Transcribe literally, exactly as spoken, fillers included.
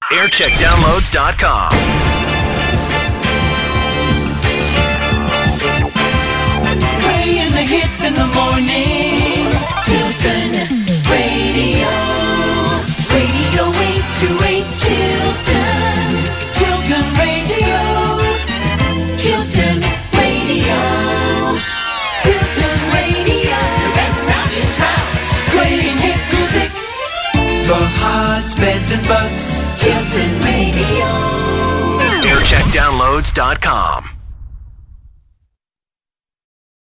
aircheck downloads dot com. Playing the hits in the morning. Chilton Radio. Radio eight two eight Chilton. Chilton Radio. Chilton Radio. Chilton Radio. The best sound in town. Playing hit music for hearts, beds, and bugs. Chilton Radio. aircheck downloads dot com.